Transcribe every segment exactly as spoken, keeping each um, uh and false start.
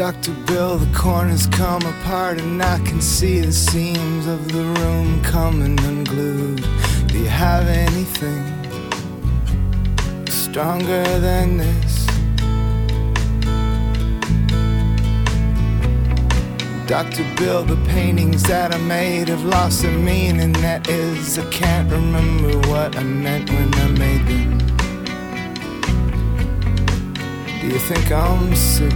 Doctor Bill, the corners come apart and I can see the seams of the room coming unglued. Do you have anything stronger than this? Doctor Bill, the paintings that I made have lost their meaning. That is, I can't remember what I meant when I made them. Do you think I'm sick?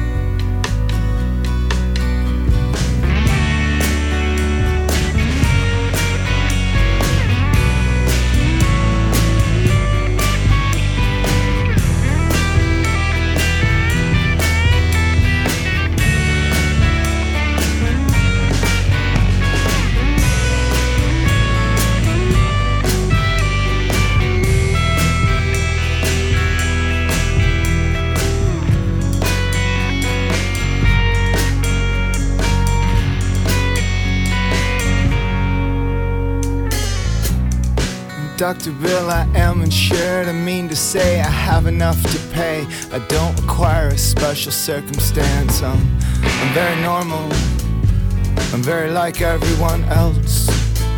Doctor Bill, I am insured. I mean to say I have enough to pay. I don't require a special circumstance. I'm, I'm very normal. I'm very like everyone else.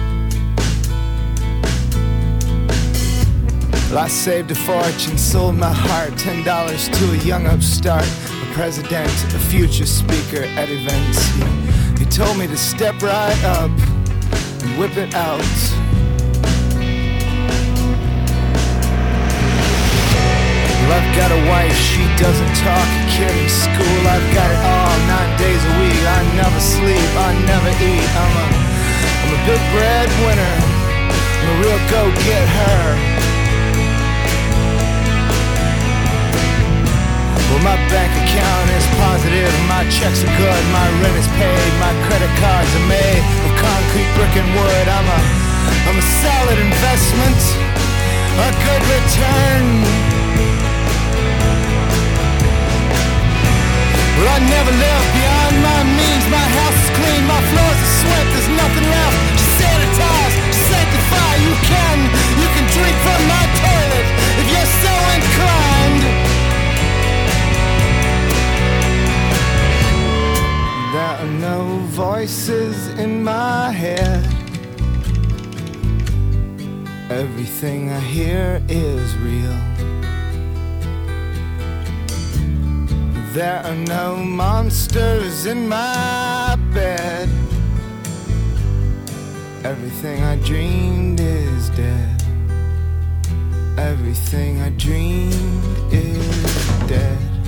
Well, I saved a fortune, sold my heart, ten dollars to a young upstart, a president, a future speaker at events. He, he told me to step right up and whip it out. I've got a wife, she doesn't talk, a kid in school, I've got it all, nine days a week, I never sleep, I never eat, I'm a, I'm a big breadwinner, I'm a real go-get-her. Well, my bank account is positive, my checks are good, my rent is paid, my credit cards are made of concrete, brick and wood, I'm a, I'm a solid investment, a good return. Well, I never lived beyond my means. My house is clean, my floors are swept. There's nothing left to sanitize, to sanctify. You can, you can drink from my toilet if you're so inclined. There are no voices in my head. Everything I hear is real. There are no monsters in my bed. Everything I dreamed is dead. Everything I dreamed is dead.